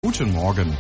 Guten Morgen.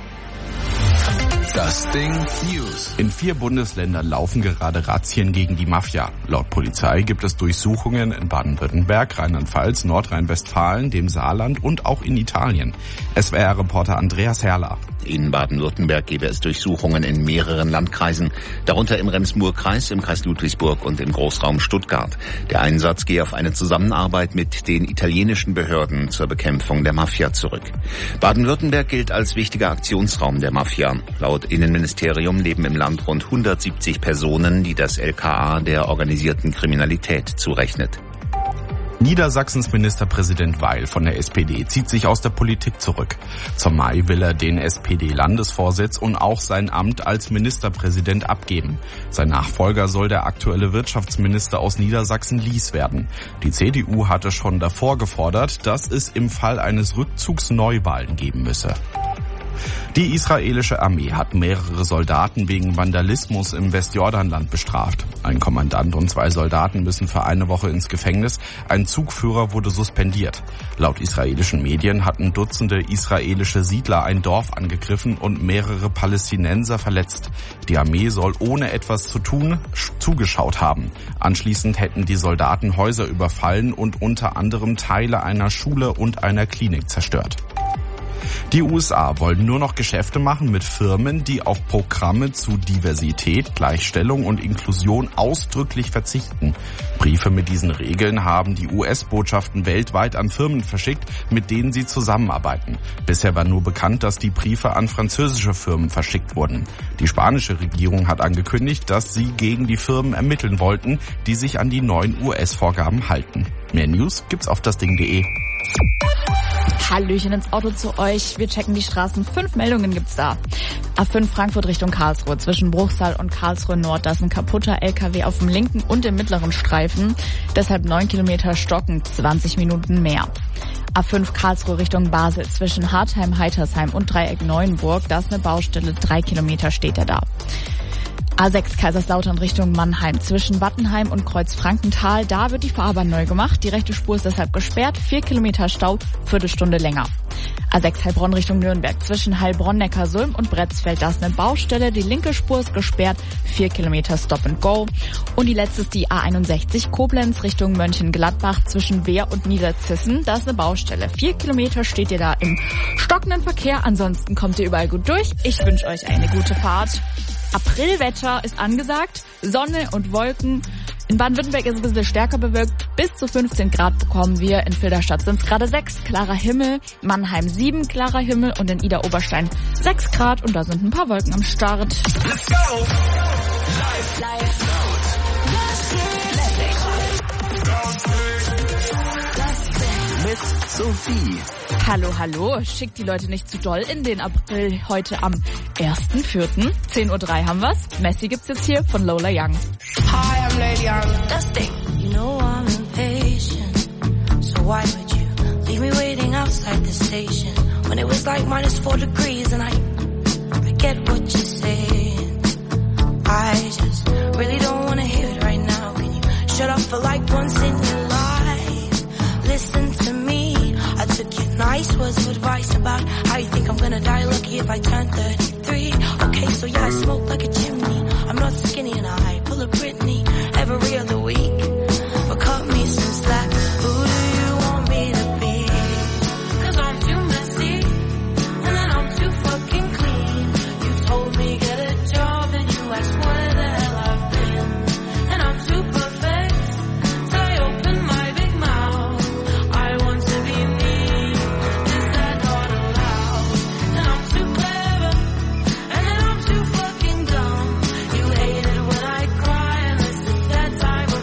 Das Ding News. In 4 Bundesländern laufen gerade Razzien gegen die Mafia. Laut Polizei gibt es Durchsuchungen in Baden-Württemberg, Rheinland-Pfalz, Nordrhein-Westfalen, dem Saarland und auch in Italien. SWR-Reporter Andreas Herrler. In Baden-Württemberg gebe es Durchsuchungen in mehreren Landkreisen, darunter im Rems-Murr-Kreis, im Kreis Ludwigsburg und im Großraum Stuttgart. Der Einsatz gehe auf eine Zusammenarbeit mit den italienischen Behörden zur Bekämpfung der Mafia zurück. Baden-Württemberg gilt als wichtiger Aktionsraum der Mafia. Laut Innenministerium leben im Land rund 170 Personen, die das LKA der organisierten Kriminalität zurechnet. Niedersachsens Ministerpräsident Weil von der SPD zieht sich aus der Politik zurück. Zum Mai will er den SPD-Landesvorsitz und auch sein Amt als Ministerpräsident abgeben. Sein Nachfolger soll der aktuelle Wirtschaftsminister aus Niedersachsen Lies werden. Die CDU hatte schon davor gefordert, dass es im Fall eines Rückzugs Neuwahlen geben müsse. Die israelische Armee hat mehrere Soldaten wegen Vandalismus im Westjordanland bestraft. Ein Kommandant und 2 Soldaten müssen für eine Woche ins Gefängnis. Ein Zugführer wurde suspendiert. Laut israelischen Medien hatten Dutzende israelische Siedler ein Dorf angegriffen und mehrere Palästinenser verletzt. Die Armee soll ohne etwas zu tun zugeschaut haben. Anschließend hätten die Soldaten Häuser überfallen und unter anderem Teile einer Schule und einer Klinik zerstört. Die USA wollen nur noch Geschäfte machen mit Firmen, die auf Programme zu Diversität, Gleichstellung und Inklusion ausdrücklich verzichten. Briefe mit diesen Regeln haben die US-Botschaften weltweit an Firmen verschickt, mit denen sie zusammenarbeiten. Bisher war nur bekannt, dass die Briefe an französische Firmen verschickt wurden. Die spanische Regierung hat angekündigt, dass sie gegen die Firmen ermitteln wollten, die sich an die neuen US-Vorgaben halten. Mehr News gibt's auf dasding.de. Hallöchen ins Auto zu euch. Wir checken die Straßen. 5 Meldungen gibt's da. A5 Frankfurt Richtung Karlsruhe. Zwischen Bruchsal und Karlsruhe Nord. Da ist ein kaputter LKW auf dem linken und dem mittleren Streifen. Deshalb 9 Kilometer stocken, 20 Minuten mehr. A5 Karlsruhe Richtung Basel. Zwischen Hartheim, Heitersheim und Dreieck Neuenburg. Da ist eine Baustelle. 3 Kilometer steht er da. A6 Kaiserslautern Richtung Mannheim. Zwischen Wattenheim und Kreuzfrankenthal, da wird die Fahrbahn neu gemacht. Die rechte Spur ist deshalb gesperrt. 4 Kilometer Stau, Viertelstunde länger. A6 Heilbronn Richtung Nürnberg. Zwischen Heilbronn, Neckarsulm und Bretzfeld, da ist eine Baustelle. Die linke Spur ist gesperrt. 4 Kilometer Stop and Go. Und die letzte ist die A61 Koblenz Richtung Mönchengladbach. Zwischen Wehr und Niederzissen, da ist eine Baustelle. 4 Kilometer steht ihr da im stockenden Verkehr. Ansonsten kommt ihr überall gut durch. Ich wünsche euch eine gute Fahrt. Aprilwetter ist angesagt, Sonne und Wolken. In Baden-Württemberg ist es ein bisschen stärker bewölkt. Bis zu 15 Grad bekommen wir. In Filderstadt sind es gerade 6, klarer Himmel. Mannheim 7, klarer Himmel. Und in Idar-Oberstein 6 Grad. Und da sind ein paar Wolken am Start. Let's go! Live. Mit Sophie. Hallo. Schickt die Leute nicht zu doll in den April. Heute am 1.4. 10:03 Uhr haben wir's. Messi gibt's jetzt hier von Lola Young. Hi, I'm Lady Young. Das Ding. You know I'm impatient. So why would you leave me waiting outside the station when it was like -4 degrees and I get what you're saying. I just really don't want to hear it right now. Can you shut up for like once in your life? Listen to me. I took your nice words of advice about how you think I'm gonna die lucky if I turn 33. Okay, so yeah, I smoke like a chimney. I'm not skinny and I pull a Britney every other week. But cut me some slack. Who do you want me to be? 'Cause I'm too messy and then I'm too fucking clean. You told me get a job and you asked where the hell I've been. And I'm too perfect, so I open my big mouth. I want to be me. Is that not allowed? And I'm too clever and then I'm too fucking dumb. You hate it when I cry and this is that time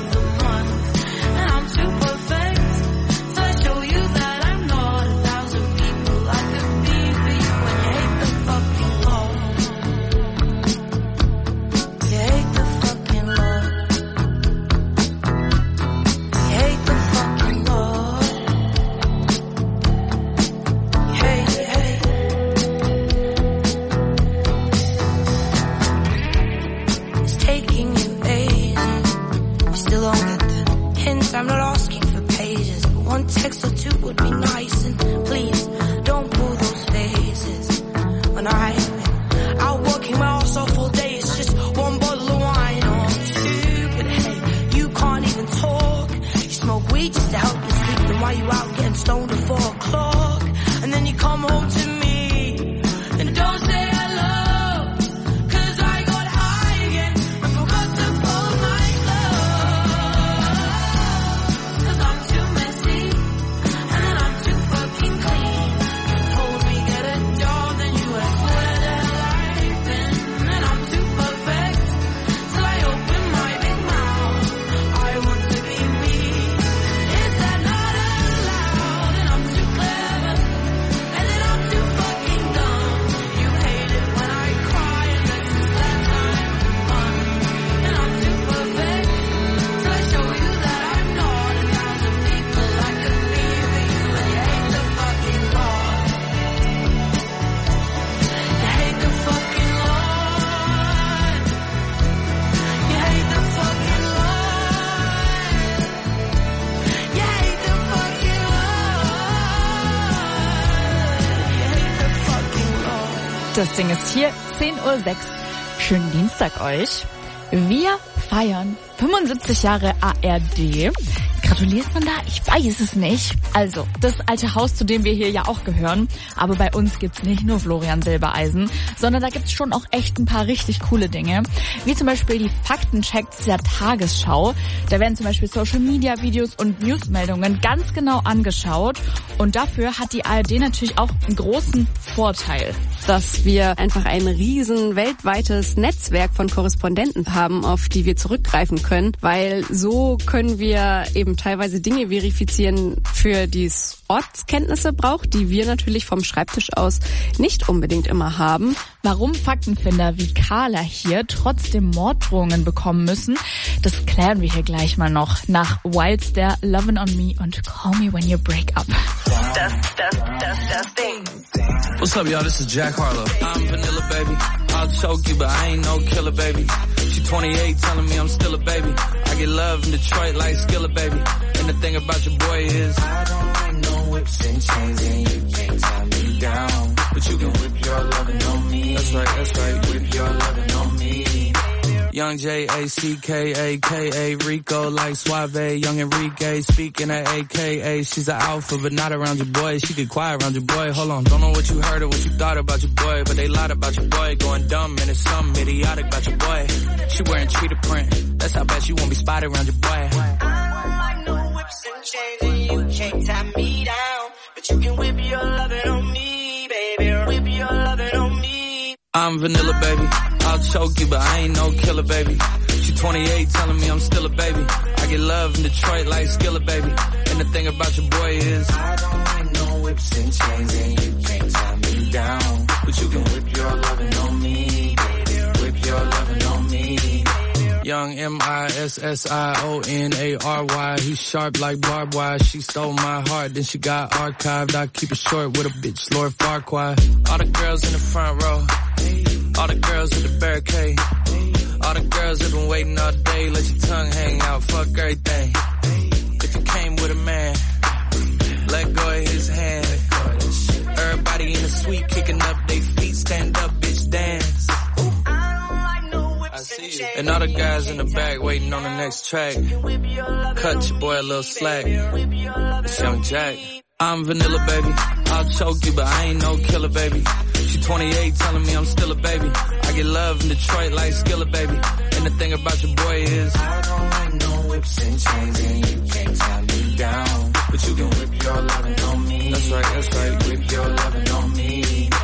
Das Ding ist hier, 10:06 Uhr. Schönen Dienstag euch. Wir feiern 75 Jahre ARD. Gratuliert man da? Ich weiß es nicht. Also, das alte Haus, zu dem wir hier ja auch gehören. Aber bei uns gibt's nicht nur Florian Silbereisen, sondern da gibt's schon auch echt ein paar richtig coole Dinge. Wie zum Beispiel die Faktenchecks der Tagesschau. Da werden zum Beispiel Social-Media-Videos und Newsmeldungen ganz genau angeschaut. Und dafür hat die ARD natürlich auch einen großen Vorteil. Dass wir einfach ein riesen weltweites Netzwerk von Korrespondenten haben, auf die wir zurückgreifen können, weil so können wir eben teilweise Dinge verifizieren, für die es Ortskenntnisse braucht, die wir natürlich vom Schreibtisch aus nicht unbedingt immer haben. Warum Faktenfinder wie Carla hier trotzdem Morddrohungen bekommen müssen, das klären wir hier gleich mal noch nach Wilds der Lovin' on Me und Call Me When You Break Up. Das Ding. What's up, y'all? This is Jack Harlow. I'm vanilla, baby. I'll choke you, but I ain't no killer, baby. She 28, telling me I'm still a baby. I get love in Detroit like Skillet, baby. And the thing about your boy is I don't like no whips and chains, and you can't tie me down. But you can whip your lovin' on me. That's right. Whip your lovin' on me. Young J-A-C-K-A-K-A, Rico like Suave, young Enrique, speaking at AKA, she's an alpha, but not around your boy, she get quiet around your boy, hold on, don't know what you heard or what you thought about your boy, but they lied about your boy, going dumb, and it's something idiotic about your boy, she wearing cheetah print, that's how bad she won't be spotted around your boy. I don't like no whips and chains, and you can't tie me down, but you can whip your lovin' on me, baby, whip your lovin' on me. I'm vanilla, baby. I'll choke you, but I ain't no killer, baby. She 28, telling me I'm still a baby. I get love in Detroit like Skillet, baby. And the thing about your boy is I don't like no whips and chains, and you can't tie me down. But you can whip your lovin' on me, baby. Whip your lovin' on me. Young M-I-S-S-I-O-N-A-R-Y. He's sharp like barbed wire. She stole my heart, then she got archived. I keep it short with a bitch, Lord Farquaad. All the girls in the front row. All the girls at the barricade. All the girls that been waiting all day. Let your tongue hang out, fuck everything. If you came with a man, let go of his hand. Everybody in the suite kicking up their feet. Stand up, bitch, dance. I see you. And all the guys in the back waiting on the next track. Cut your boy a little slack. It's Young Jack. I'm vanilla, baby. I'll choke you, but I ain't no killer, baby. She 28, telling me I'm still a baby. I get love in Detroit like Skillet, baby. And the thing about your boy is I don't like no whips and chains, and you can't tie me down. But you can whip your lovin' on me. That's right. Whip your lovin' on me.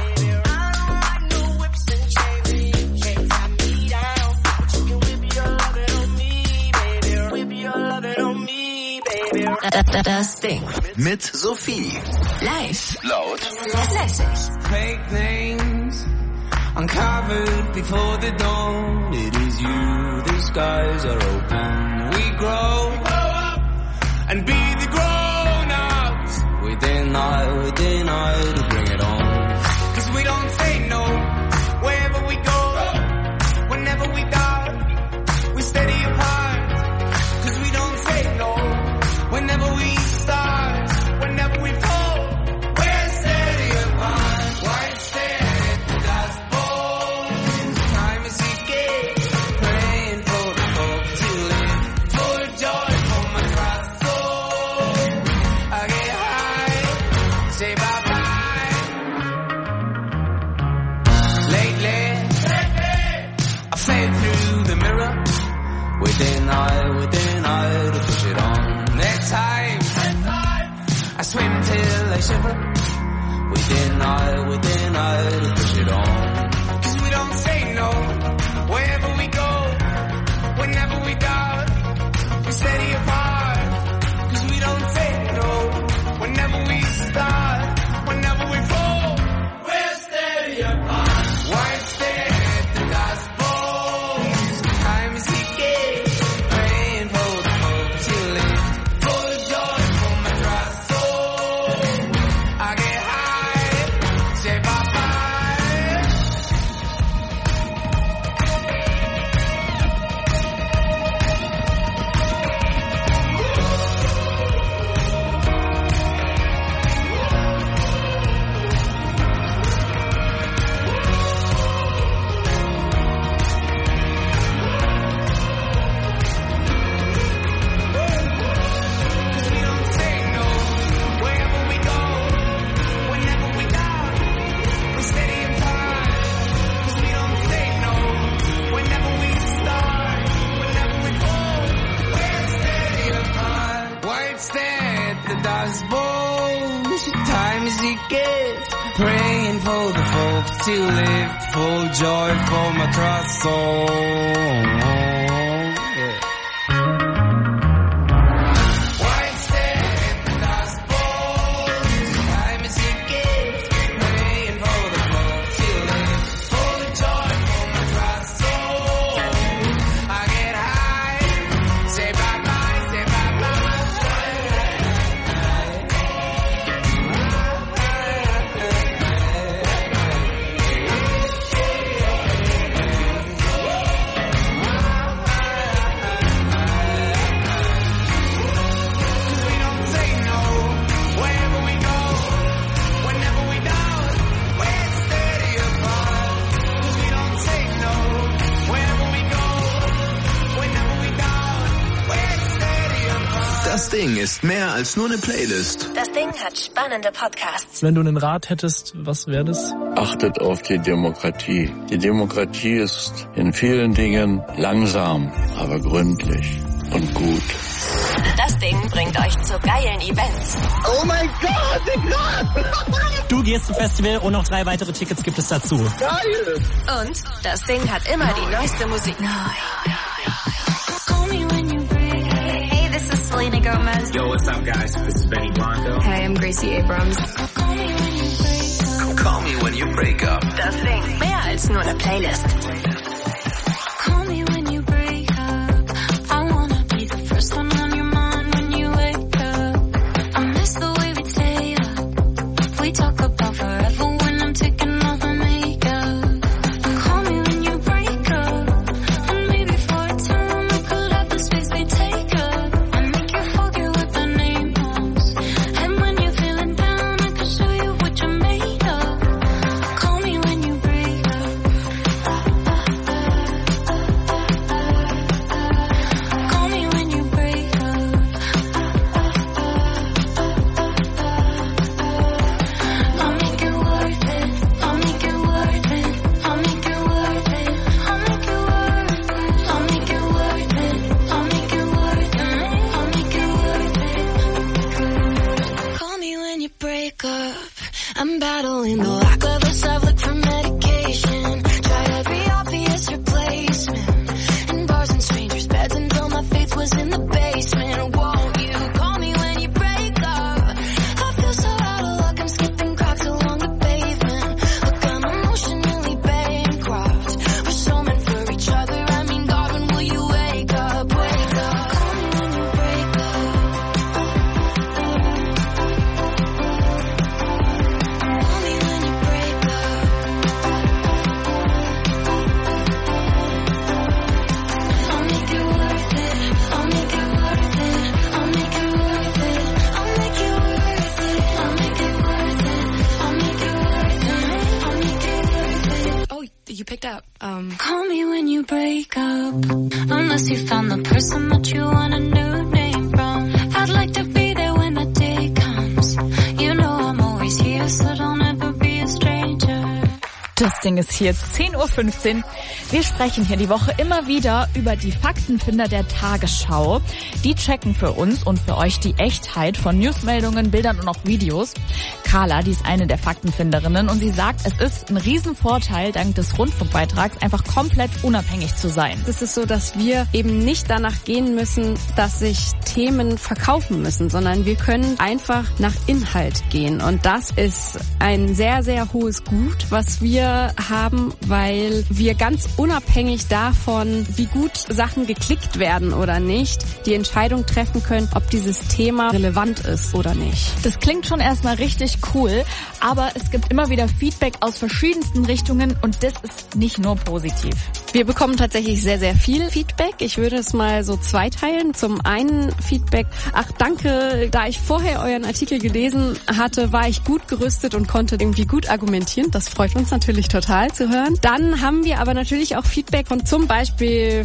Das Ding. Mit Sophie. Live. Laut. Lässig. Fake names uncovered before the dawn. It is you, the skies are open. We grow up and be the grown-ups. Within I to bring it on. 'Cause we don't say no wherever we go. Whenever we die, we steady apart. 'Cause we don't say no whenever we start, whenever we fall, we're steady apart. White sand at the dust bowl. Time is decay, praying for the hope to live. For joy for my trust soul. I get high, say bye-bye. Lately, I fade through the mirror. Within I to push it on. Next time, I swim till I shiver. Within I to push it on. 'Cause we don't say no wherever we go. Whenever we doubt, we steady apart. 'Cause we don't say no whenever we start. Whenever we fall, we're steady apart. White stand at the dust bowl. Time is decay, praying for the hope to live. For the joy for my trust soul. I get high, say bye. joyful to live, full joy for my trust soul. Das Ding ist mehr als nur eine Playlist. Das Ding hat spannende Podcasts. Wenn du einen Rat hättest, was wäre das? Achtet auf die Demokratie. Die Demokratie ist in vielen Dingen langsam, aber gründlich und gut. Das Ding bringt euch zu geilen Events. Oh mein Gott, Du gehst zum Festival und noch 3 weitere Tickets gibt es dazu. geil! Und das Ding hat immer die neueste Musik. Hey, this is Selena Gomez. Yo, what's up, guys? This is Benny Blanco. Hey, I'm Gracie Abrams. Call me when you break up. Das Ding, mehr als nur eine Playlist. Call me when you break up. I wanna be the first one on your mind when you wake up. I miss the way we stay up. We talk about forever when I'm taking off my makeup. Call me when you break up. And maybe for a time we could have the space we take up. And make you forget what the name was. And when you're feeling down, I can show you what you're made of. Call me when you break up. Call me when you break up. I'll make it worth it. I'll make it worth it. I'll make it worth it. I'll make it worth it. I'll make it worth it. I'll make it worth it. I'll make it worth it. Call me when you break up. I'm battling the lack of a self, look for medication. Tried every obvious replacement. In bars and strangers' beds until my faith was in the basement. Won't you call me when you break up? I feel so out of luck, I'm skipping cracks along the pavement. Look, I'm emotionally bankrupt. We're so meant for each other, I mean, God, when will you wake up? Wake up. Call me when you break up. Call me when you break up. I'll make it worth it. I'll make it worth it. I'll make it worth it. I'll make it worth it. I'll make it worth it. I'll make it worth it. I'll make it worth it. Oh, you picked up. Call me when you break up. Unless you found the person that you want a new name from. I'd like to be there when the day comes. You know I'm always here, so don't ever be a stranger. Das Ding ist hier 10:15 Uhr. Wir sprechen hier die Woche immer wieder über die Faktenfinder der Tagesschau. Die checken für uns und für euch die Echtheit von Newsmeldungen, Bildern und auch Videos. Carla, die ist eine der Faktenfinderinnen und sie sagt, es ist ein Riesenvorteil, dank des Rundfunkbeitrags einfach komplett unabhängig zu sein. Es ist so, dass wir eben nicht danach gehen müssen, dass sich Themen verkaufen müssen, sondern wir können einfach nach Inhalt gehen. Und das ist ein sehr, sehr hohes Gut, was wir haben, weil wir ganz unabhängig davon, wie gut Sachen geklickt werden oder nicht, die Entscheidung treffen können, ob dieses Thema relevant ist oder nicht. Das klingt schon erstmal richtig cool, aber es gibt immer wieder Feedback aus verschiedensten Richtungen und das ist nicht nur positiv. Wir bekommen tatsächlich sehr, sehr viel Feedback. Ich würde es mal so zweiteilen. Zum einen Feedback, ach danke, da ich vorher euren Artikel gelesen hatte, war ich gut gerüstet und konnte irgendwie gut argumentieren. Das freut uns natürlich total zu hören. Dann haben wir aber natürlich auch Feedback von zum Beispiel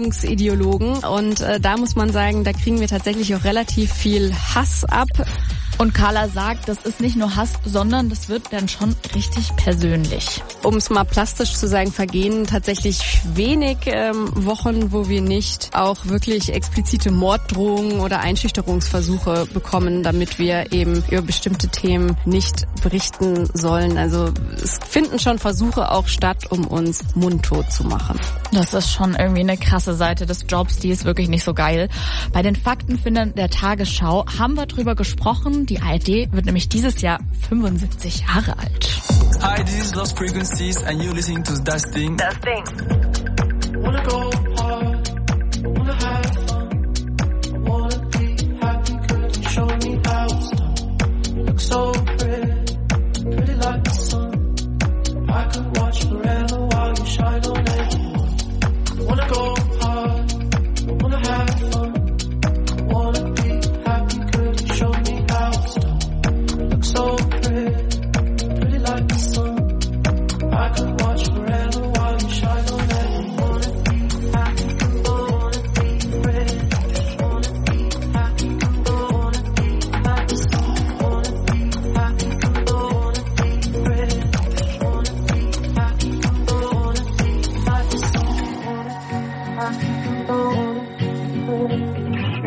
Verschwörungsideologen und da muss man sagen, da kriegen wir tatsächlich auch relativ viel Hass ab. Und Carla sagt, das ist nicht nur Hass, sondern das wird dann schon richtig persönlich. Um es mal plastisch zu sagen, vergehen tatsächlich wenig Wochen, wo wir nicht auch wirklich explizite Morddrohungen oder Einschüchterungsversuche bekommen, damit wir eben über bestimmte Themen nicht berichten sollen. Also es finden schon Versuche auch statt, um uns mundtot zu machen. Das ist schon irgendwie eine krasse Seite des Jobs, die ist wirklich nicht so geil. Bei den Faktenfindern der Tagesschau haben wir drüber gesprochen. Die ARD wird nämlich dieses Jahr 75 Jahre alt. Hi, this is Lost Frequencies and you're listening to Das Ding. Das Ding. Wanna go hard, wanna have fun, wanna be happy, could you show me how it's done? You look so pretty like the sun. I could watch forever while you shine on everyone. Wanna go hard, wanna have fun, wanna be happy, could you show me how it's done? You look so pretty like the sun. I could watch forever while you shine on everyone. Wanna be happy, wanna be rich, wanna be happy, wanna be like the sun. Wanna be happy, wanna be rich, wanna be happy, wanna be like the sun. Wanna be happy, wanna be rich.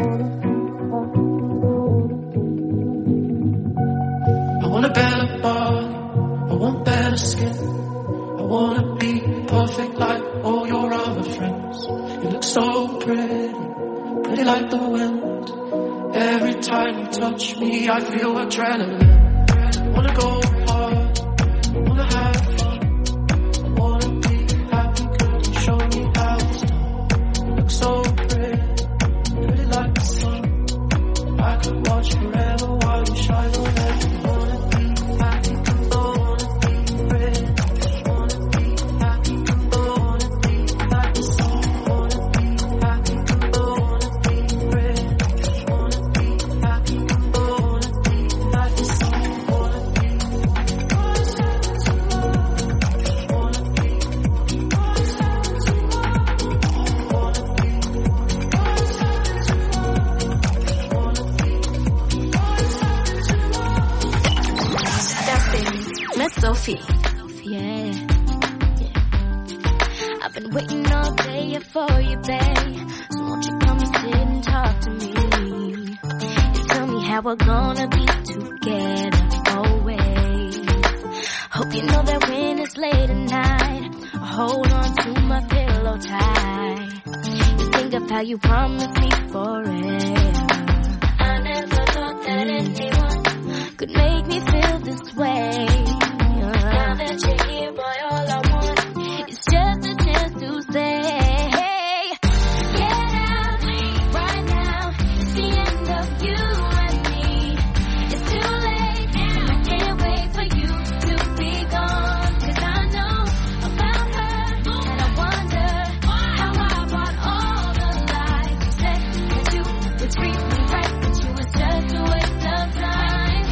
I want a better body, I want better skin. I wanna be perfect like all your other friends. You look so pretty like the wind. Every time you touch me, I feel adrenaline. Wanna go hard, wanna have fun. I wanna be happy, could you show me how it's done? You look so pretty like the sun. I could watch forever while you shine on everyone. Wanna be happy, wanna be rich, wanna be happy, wanna be like the sun. Wanna be happy, wanna be rich, wanna be happy, wanna be like the sun. Wanna Mit Sophie. Yeah. I've been waiting all day for you, babe. So won't you come and sit and talk to me? And tell me how we're gonna be together always. Hope you know that when it's late at night, I hold on to my pillow tight. You think of how you promised me forever. I never thought that anyone could make me feel this way. Now that you're here, boy, all I want is just a chance to say, hey, get out right now. It's the end of you and me. It's too late now. I can't wait for you to be gone. 'Cause I know about her, and I wonder how I bought all the lies you said that you would treat me right, but you was just a waste of time.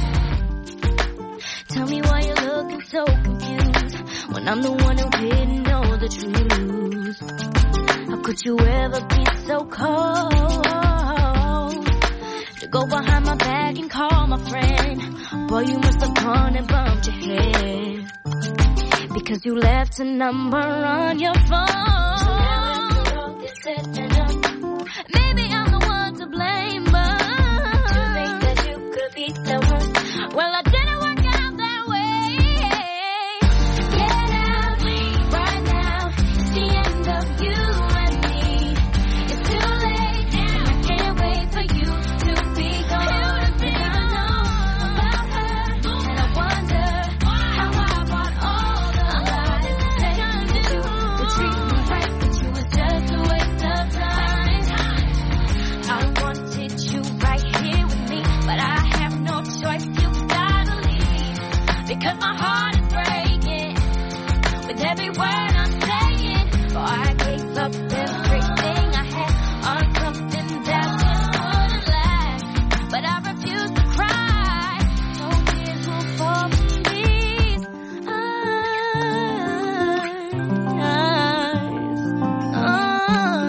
Tell me why you're looking so confused when I'm the one who didn't know the truth. How could you ever be so cold to go behind my back and call my friend? Boy, you must have gone and bumped your head because you left a number on your phone. So now it's all this said and done. Maybe I'm the one to blame, but to think that you could be the one. Well, I didn't work out that way. Get out right now. It's the end of you and me. It's too late now. I can't wait for you to be gone. And I know about her, and I wonder how I bought all the lies you said that you would treat me right, but you was just a waste of time. I wanted you right here with me, but I have no choice. You gotta leave because my heart is breaking with every word I'm saying. For I gave up everything I had on something that just wouldn't last, but I refuse to cry. No tears will fall from these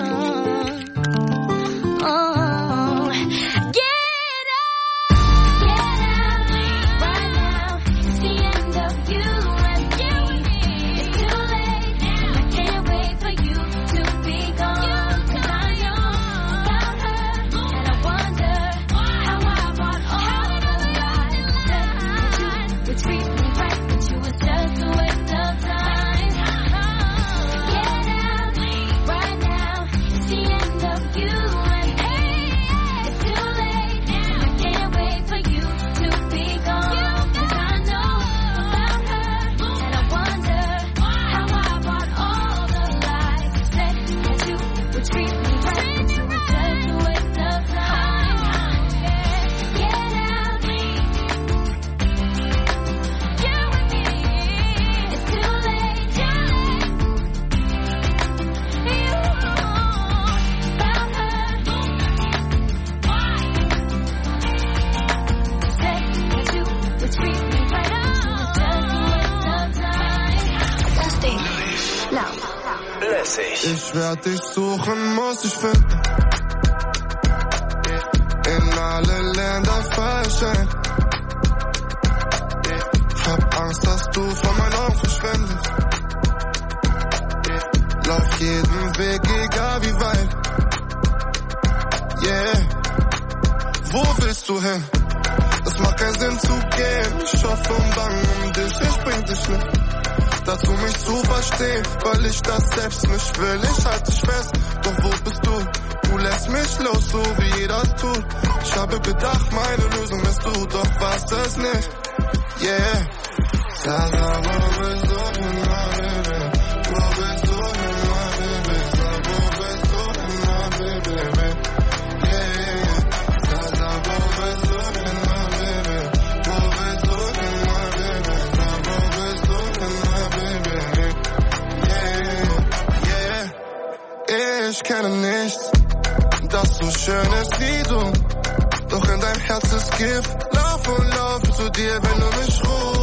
eyes. Get Ich werd dich suchen, muss ich finden. In alle Länder verschenkt. Hab Angst, dass du von meinen Augen verschwindest. Lauf jeden Weg, egal wie weit. Yeah. Wo willst du hin? Es macht keinen Sinn zu gehen. Ich hoffe und bange um dich, ich bring dich mit. Dazu mich zu verstehen, weil ich das selbst nicht will. Ich halte dich fest, doch wo bist du? Du lässt mich los, so wie jeder es tut. Ich habe gedacht, meine Lösung bist du, doch warst es nicht. Yeah. Sag mal, wo bist du hin, my baby? Wo bist du hin, my baby? Sag, wo bist du hin, my baby? Yeah. Sag mal, wo bist du hin, my baby? Wo bist du hin, my baby? Sag, wo bist du hin, my baby? Yeah. Yeah. Ich kenne nichts, das so schön ist wie du. Doch in deinem Herz ist Gift. Lauf und lauf zu dir, wenn du mich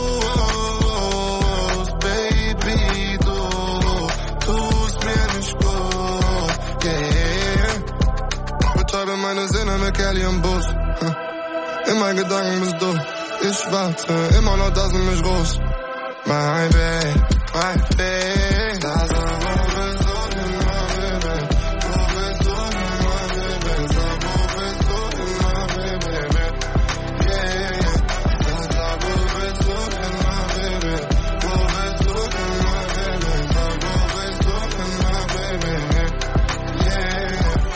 rufst. Baby, du tust mir nicht gut. Yeah. Betäube meine Sinne mit Kelly im Bus. In meinen Gedanken bist du. Ich warte immer noch, dass du mich rufst. My baby, my baby. Das ist wo bist du hin, my baby? Wo bist du hin, my baby? Sag, wo bist du hin, my baby? Yeah. Sag, wo bist du hin, my baby? Wo bist du hin, my baby? Sag, wo bist du hin, my baby? Yeah.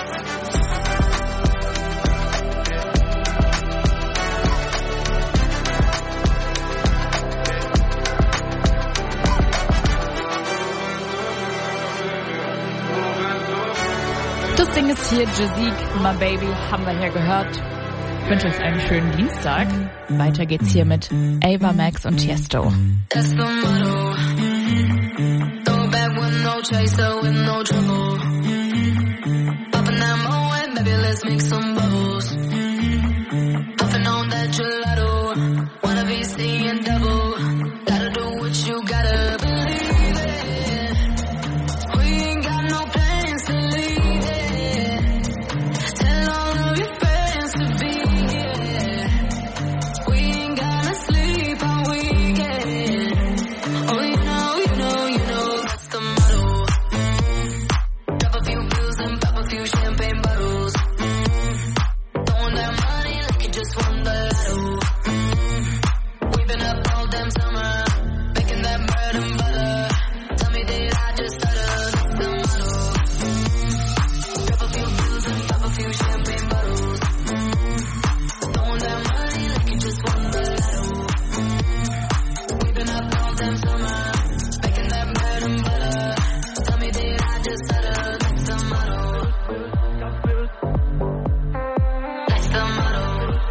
Das Ding ist hier, Jazik, My Baby, haben wir hier gehört. Ich wünsche euch einen schönen Dienstag. Weiter geht's hier mit Ava Max und Tiesto. That's the motto. Throw back with no chaser, with no trouble. Popping that Moet, baby, let's make some bubbles. Puffing on that gelato. Wanna be seeing double. Gotta do what you gotta believe it. We ain't got no plans to leave it. Tell all of your friends to be here. We ain't gonna sleep all weekend. Oh, you know, that's the motto. Drop a few pills and pop a few champagne bottles. Throwing that money like you just won the lotto. We've been up all damn summer, making that bread and butter. Tell me, did I just stutter? That's the motto. Drop a few pills and pop a few champagne bottles. Throwing that money like you just won the lotto. We've been up all damn summer, making that bread and butter. Tell me, did I just stutter? That's the motto. That's the motto.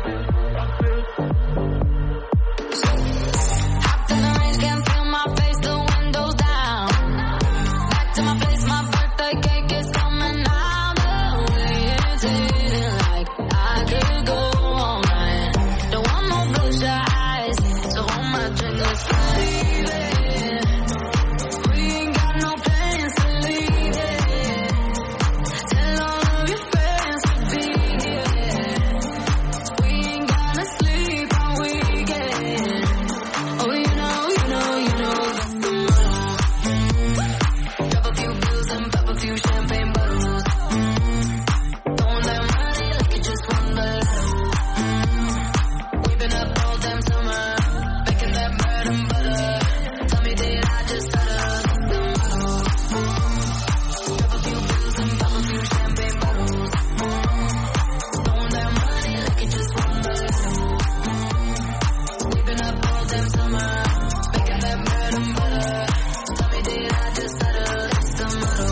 Hopped in the range, can't feel my face, the windows down. Back to my place, my birthday cake is coming out the way. It's eating like I could go all night. Don't want no bloodshot eyes, so hold my drink, let's leave it. We ain't got no plans to leave it. Tell all of your friends to be here. We ain't gonna sleep all weekend. Oh, you know, that's the motto. Drop a few pills and pop a few champagne bottles. Throwing that money like you just won the lotto. We've been up all damn summer, making that bread and butter. Tell me, did I just stutter? That's the motto. Drop a few pills and pop a few champagne bottles. Throwing that money like you just won the lotto. We've been up all damn summer, making that bread and butter. Tell me, did I just stutter? That's the motto.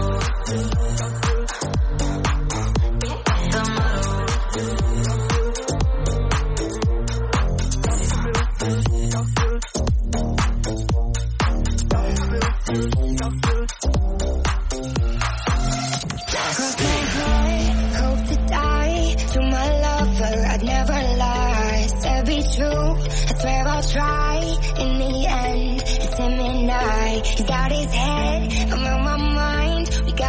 That's the motto. Broken heart, hope to die. To my lover, I'd never lie. Said be true, I swear I'll try. In the end, it's him and I. He's got his head, I'm on my mind. We got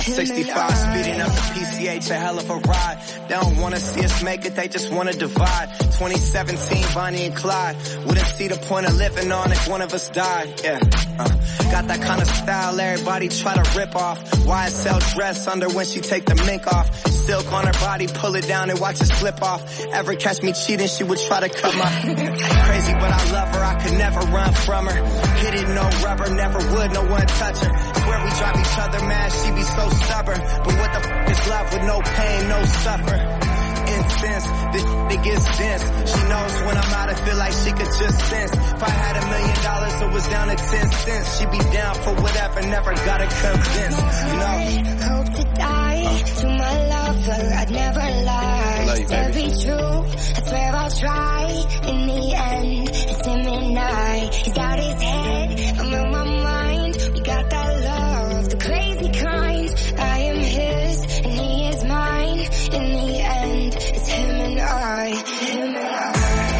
65, speeding up the PCH, a hell of a ride. They don't wanna see us make it, they just wanna divide. 2017, Bonnie and Clyde. Wouldn't see the point of living on if one of us died. Yeah, got that kind of style everybody try to rip off. YSL dress under when she take the mink off. Silk on her body, pull it down and watch it slip off. Ever catch me cheating, she would try to cut my... Crazy, but I love her, I could never run from her. Hit it, no rubber, never would, no one touch her. Swear we drive each other mad, she be so stubborn. But what the f*** is love with no pain, no suffer? Incense, this it gets dense. She knows when I'm out, I feel like she could just sense. If I had $1 million, it was down to 10 cents. She'd be down for whatever, never gotta convince. You know? Hope to die to my lover, I'd never lie. Love you, To baby. be true, I swear I'll try. In the end, it's him and I. He's got his head, I'm on my mind. We got that love, the crazy kind. I am his, and he is mine. In the end, it's him and I. Him and I.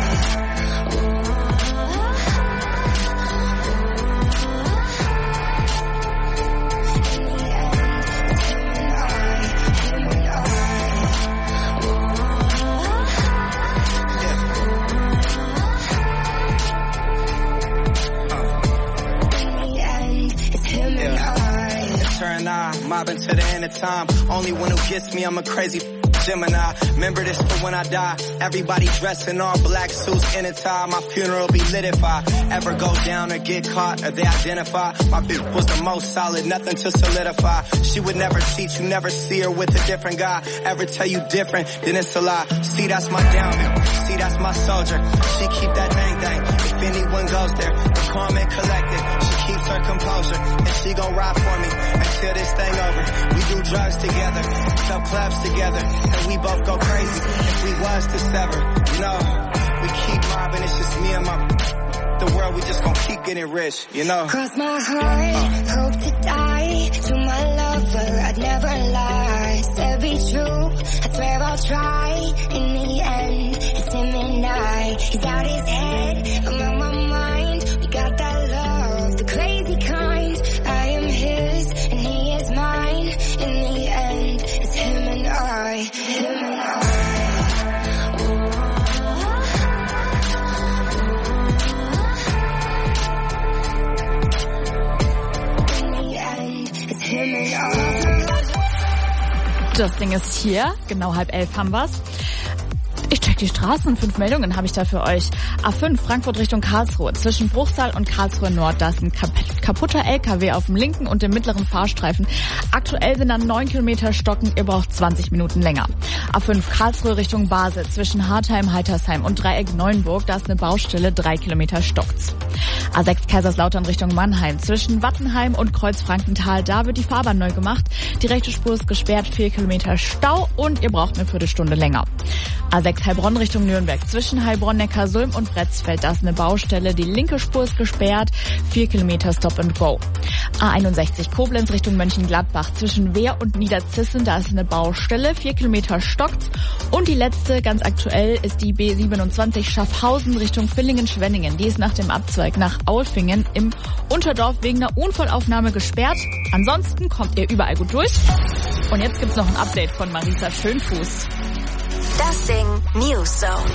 Mobbing to the end of time. Only one who gets me, I'm a crazy Gemini. Remember this for when I die. Everybody dressed in all black suits in a tie. My funeral be lit if I ever go down or get caught or they identify. My bitch was the most solid, nothing to solidify. She would never cheat, you never see her with a different guy. Ever tell you different, then it's a lie. See, that's my down bitch. See, that's my soldier. She keep that thing. If anyone goes there, they're calm and collected. She keeps her composure, and she gon' ride for me until this thing over. We do drugs together, sell clubs together, and we both go crazy. If we was to sever, you know, we keep mobbing. It's just me and my the world. We just gon' keep getting rich, you know. Cross my heart, hope to die. To my lover, I'd never lie. To be true, I swear I'll try. In the end, it's him and I. He's got his head, I'm on my mind. We got that love, the crazy kind. I am his, and he is mine. In the end, it's him and I. Him and I. Das Ding ist hier, genau 10:30 haben wir's. Ich check die Straßen, 5 Meldungen habe ich da für euch. A5 Frankfurt Richtung Karlsruhe. Zwischen Bruchsal und Karlsruhe Nord, da ist ein kaputter LKW auf dem linken und dem mittleren Fahrstreifen. Aktuell sind dann 9 Kilometer Stocken, ihr braucht 20 Minuten länger. A5 Karlsruhe Richtung Basel. Zwischen Hartheim, Heitersheim und Dreieck Neuenburg, da ist eine Baustelle, 3 Kilometer stockt's. A6 Kaiserslautern Richtung Mannheim. Zwischen Wattenheim und Kreuzfrankenthal, da wird die Fahrbahn neu gemacht. Die rechte Spur ist gesperrt, 4 Kilometer Stau und ihr braucht eine Viertelstunde länger. A6 Heilbronn Richtung Nürnberg. Zwischen Heilbronn, Neckarsulm und Bretzfeld, da ist eine Baustelle. Die linke Spur ist gesperrt, 4 Kilometer Stop and Go. A61 Koblenz Richtung Mönchengladbach. Zwischen Wehr und Niederzissen, da ist eine Baustelle, 4 Kilometer stockt. Und die letzte, ganz aktuell, ist die B27 Schaffhausen Richtung Villingen-Schwenningen. Die ist nach dem Abzweig nach Aulfingen im Unterdorf wegen einer Unfallaufnahme gesperrt. Ansonsten kommt ihr überall gut durch. Und jetzt gibt's noch ein Update von Marisa Schönfuß. Das Ding News Zone.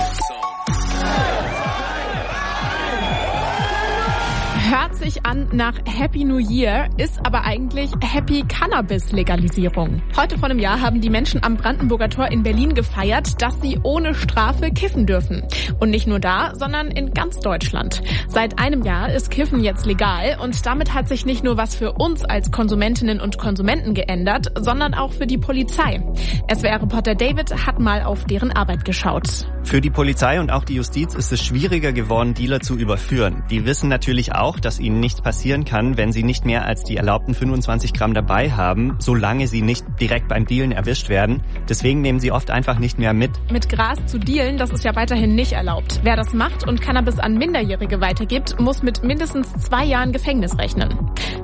Hört sich an nach Happy New Year, ist aber eigentlich Happy Cannabis-Legalisierung. Heute vor einem Jahr haben die Menschen am Brandenburger Tor in Berlin gefeiert, dass sie ohne Strafe kiffen dürfen. Und nicht nur da, sondern in ganz Deutschland. Seit einem Jahr ist Kiffen jetzt legal und damit hat sich nicht nur was für uns als Konsumentinnen und Konsumenten geändert, sondern auch für die Polizei. SWR-Reporter David hat mal auf deren Arbeit geschaut. Für die Polizei und auch die Justiz ist es schwieriger geworden, Dealer zu überführen. Die wissen natürlich auch, dass ihnen nichts passieren kann, wenn sie nicht mehr als die erlaubten 25 Gramm dabei haben, solange sie nicht direkt beim Dealen erwischt werden. Deswegen nehmen sie oft einfach nicht mehr mit. Mit Gras zu dealen, das ist ja weiterhin nicht erlaubt. Wer das macht und Cannabis an Minderjährige weitergibt, muss mit mindestens 2 Jahren Gefängnis rechnen.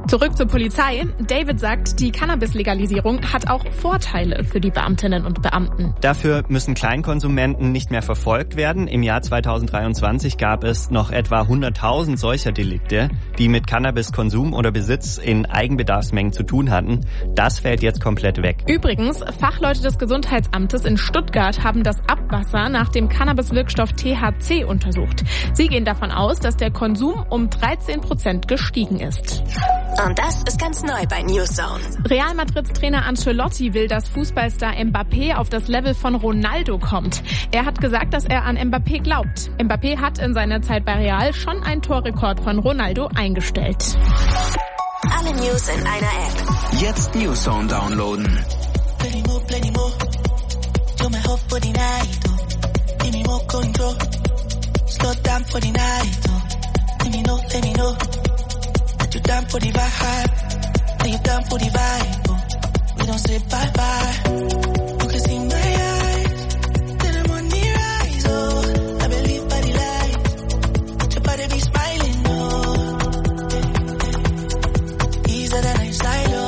Zurück zur Polizei. David sagt, die Cannabis-Legalisierung hat auch Vorteile für die Beamtinnen und Beamten. Dafür müssen Kleinkonsumenten nicht mehr verfolgt werden. Im Jahr 2023 gab es noch etwa 100.000 solcher Delikte, die mit Cannabiskonsum oder Besitz in Eigenbedarfsmengen zu tun hatten. Das fällt jetzt komplett weg. Übrigens, Fachleute des Gesundheitsamtes in Stuttgart haben das Abwasser nach dem Cannabis-Wirkstoff THC untersucht. Sie gehen davon aus, dass der Konsum um 13% gestiegen ist. Und das ist ganz neu bei Newzone. Real Madrids Trainer Ancelotti will, dass Fußballstar Mbappé auf das Level von Ronaldo kommt. Er hat gesagt, dass er an Mbappé glaubt. Mbappé hat in seiner Zeit bei Real schon einen Torrekord von Ronaldo eingestellt. Alle News in einer App. Jetzt Newzone downloaden. Plenty more. Do my hope for the night, oh. Give me more control. Slow down for the night, oh. Let me know. That you down for the vibe. Are you down for the vibe, oh. We don't say bye-bye. You can see my eyes. That I'm on the rise, oh. I believe by the light. Your body be smiling, oh. Easier than I silo.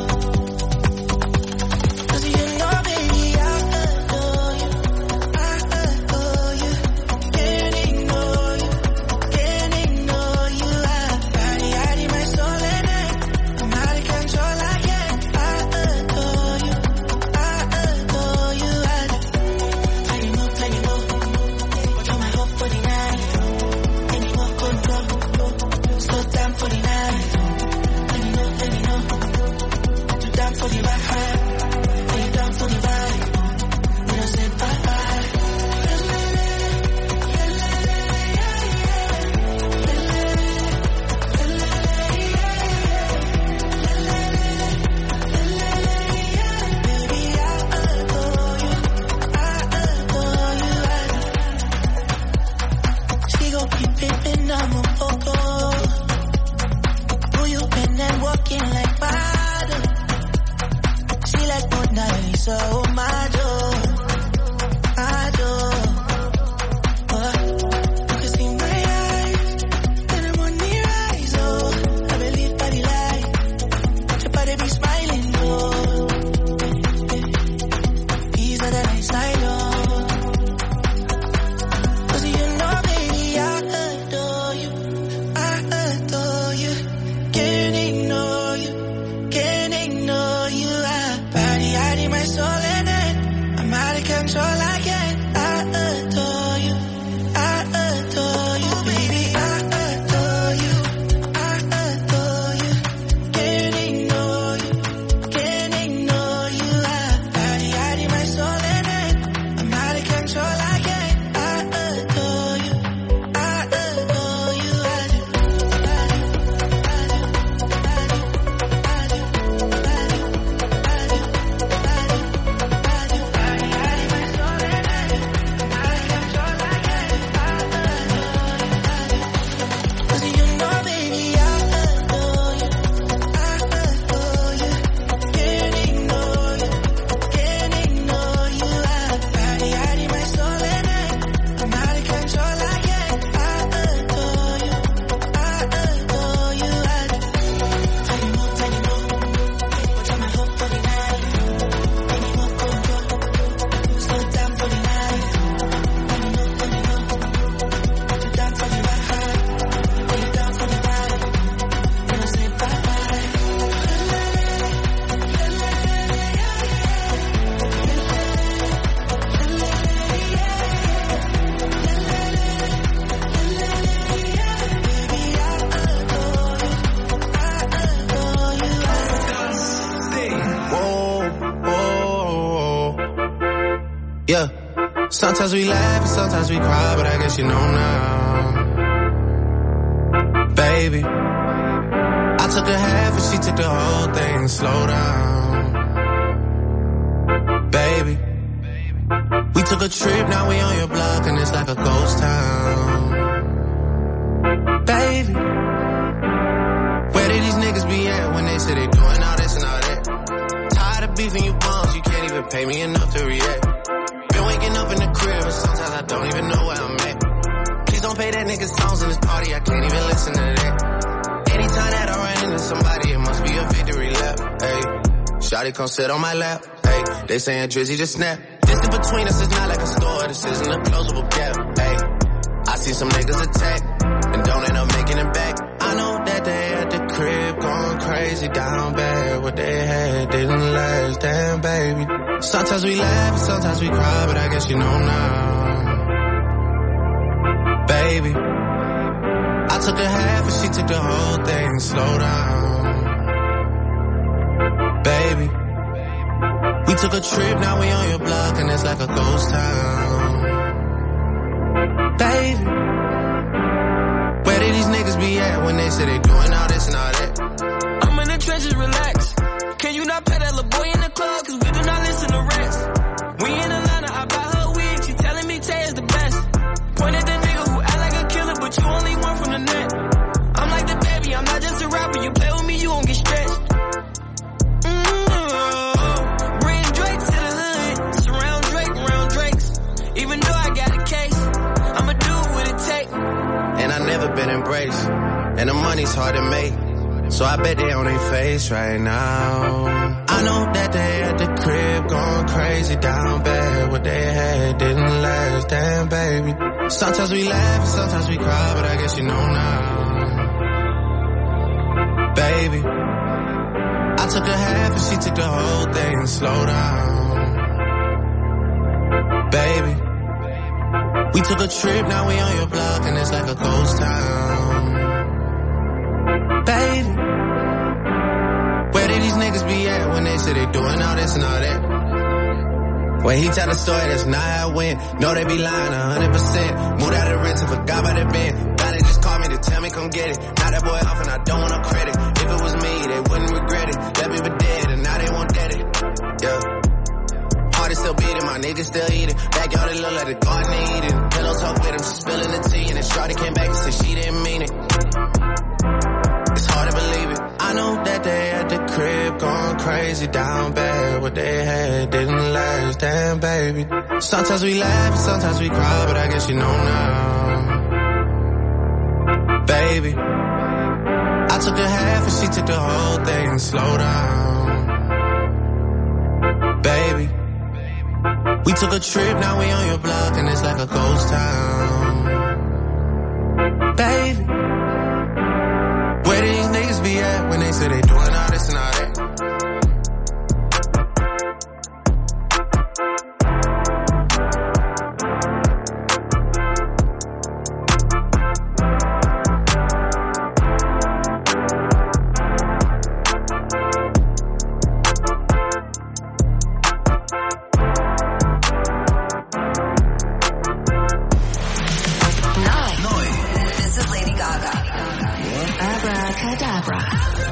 Sometimes we laugh and sometimes we cry, but I guess you know now. Baby, I took a half and she took the whole thing. Slow down. Baby, we took a trip, now we on your block and it's like a ghost town. Baby, where did these niggas be at when they say they doing all this and all that? Tired of beefing you bums, you can't even pay me enough to react. Waking up in the crib and sometimes I don't even know where I'm at. Please don't play that nigga songs in this party, I can't even listen to that. Anytime that I run into somebody Shawty come sit on my lap. Hey, they saying Drizzy just snap. Distance between us is not like a store. This isn't a closable gap. Hey, I see some niggas attack and don't end up making it back. I know that they at the crib going crazy down bad. What they had didn't last, damn baby. Sometimes we laugh and sometimes we cry, but I guess you know now. Baby, I took a half and she took the whole thing. Slow down. Baby, we took a trip, now we on your block and it's like a ghost town. Baby, where did these niggas be at when they say they doing all this and all that? I'm in the trenches, relax. Can you not pay that little boy in the club? Cause we do not listen to rest. We in Atlanta, I buy her wig. She telling me Tay is the best. Point at the nigga who act like a killer, but you only one from the net. I'm like the baby, I'm not just a rapper. You play with me, you won't get stretched. Bring Drake to the hood. Surround Drake around Drakes. Even though I got a case, I'ma do what it take. And I never been embraced, and the money's hard to make. So I bet they on their face right now. I know that they at the crib going crazy down bad. What they had didn't last, damn baby. Sometimes we laugh and sometimes we cry, but I guess you know now. Baby, I took a half and she took the whole thing. Slow down. Baby, we took a trip, now we on your block and it's like a ghost town. Baby, where did these niggas be at when they say they doing all this and all that? When he tell the story, that's not how it went. No, they be lying 100%. Moved out of the rent and forgot about the bed. Now they just call me to tell me come get it. Now that boy off and I don't want no credit. If it was me, they wouldn't regret it. Left me for dead and now they won't get it. Yeah. Heart is still beating, my niggas still eating. Backyard, it look like the garden they eating. Pillow talk with him, she spilling the tea. And then Shawty came back and said she didn't mean it. It's hard to believe it. I know that they at the crib going crazy down bad. What they had didn't last, damn baby. Sometimes we laugh and sometimes we cry, but I guess you know now. Baby, I took a half and she took the whole thing. Slow down. Baby, we took a trip, now we on your block and it's like a ghost town. Baby, where these niggas be at when they say they doing all this and all that? This is Lady Gaga. Abracadabra.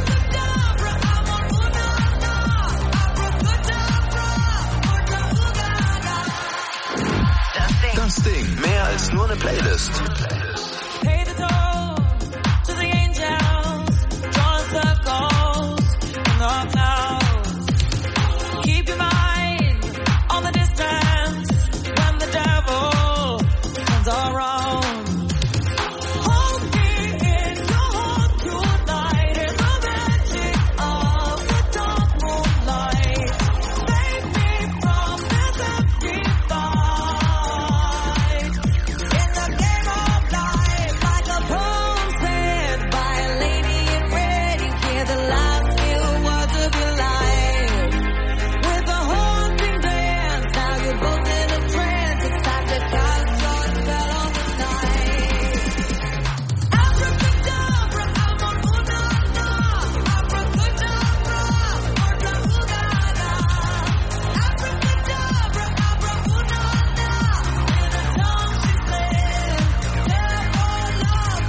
Das Ding, mehr als nur eine Playlist. Pay the toll to the angels, draw circles in the clouds. Keep your mind on the distance when the devil comes around. Hold me in your heart tonight in the magic of the dark moonlight. Save me from this empty fight. In the game of life, like a poem said by a lady in red, you hear the last few words of your life. With a haunting dance, now you're both in a trance. It's time to cast your spell on the night. Abracadabra, amaruna, abracadabra, orda-ugada. Abracadabra, amaruna, in the tongue she said, tell all love